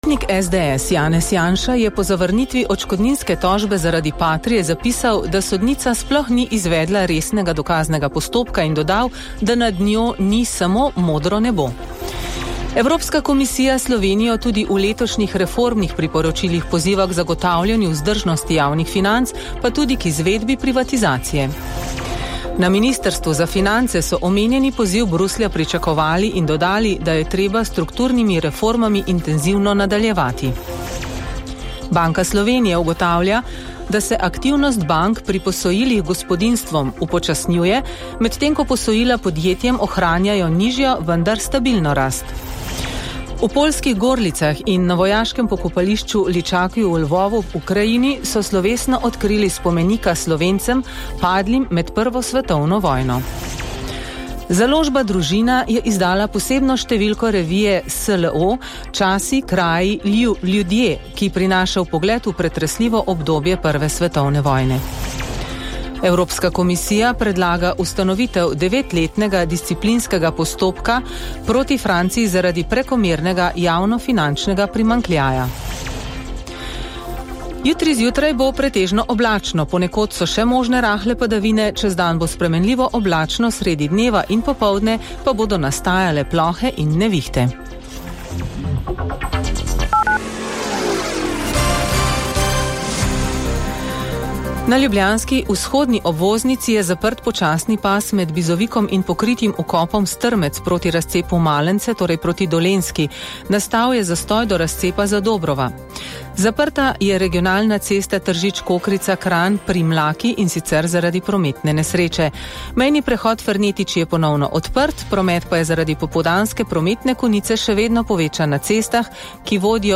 Župnik SDS Janez Janša je po zavrnitvi odškodninske tožbe zaradi Patrie zapisal, da sodnica sploh ni izvedla resnega dokaznega postopka in dodal, da nad njo ni samo modro nebo. Evropska komisija Slovenijo tudi v letošnjih reformnih priporočilih poziva k zagotavljanju vzdržnosti javnih financ, pa tudi k izvedbi privatizacije. Na Ministrstvu za finance so omenjeni poziv Bruslja pričakovali in dodali, da je treba strukturnimi reformami intenzivno nadaljevati. Banka Slovenije ugotavlja, da se aktivnost bank pri posojilih gospodinjstvom upočasnjuje, medtem ko posojila podjetjem ohranjajo nižjo, vendar stabilno rast. V Poljskih Gorlicah in na vojaškem pokopališču Ličakiju v Lvovu v Ukrajini so slovesno odkrili spomenika Slovencem, padlim med Prvo svetovno vojno. Založba Družina je izdala posebno številko revije SLO Časi, kraji, ljudje, ki prinaša vpogled v pretresljivo obdobje Prve svetovne vojne. Evropska komisija predlaga ustanovitev 9-letnega disciplinskega postopka proti Franciji zaradi prekomernega javnofinančnega primanjkljaja. Jutri zjutraj bo pretežno oblačno, ponekod so še možne rahle padavine, čez dan bo spremenljivo oblačno, sredi dneva in popoldne pa bodo nastajale plohe in nevihte. Na ljubljanski vzhodni obvoznici je zaprt počasni pas med Bizovikom in pokritim vkopom Strmec proti razcepu Malence, torej proti Dolenjski. Nastal je zastoj do razcepa Zadobrova. Zaprta je regionalna cesta Tržič-Kokrica-Kranj pri Mlaki in sicer zaradi prometne nesreče. Mejni prehod Fernetič je ponovno odprt, promet pa je zaradi popoldanske prometne konice še vedno povečan na cestah, ki vodijo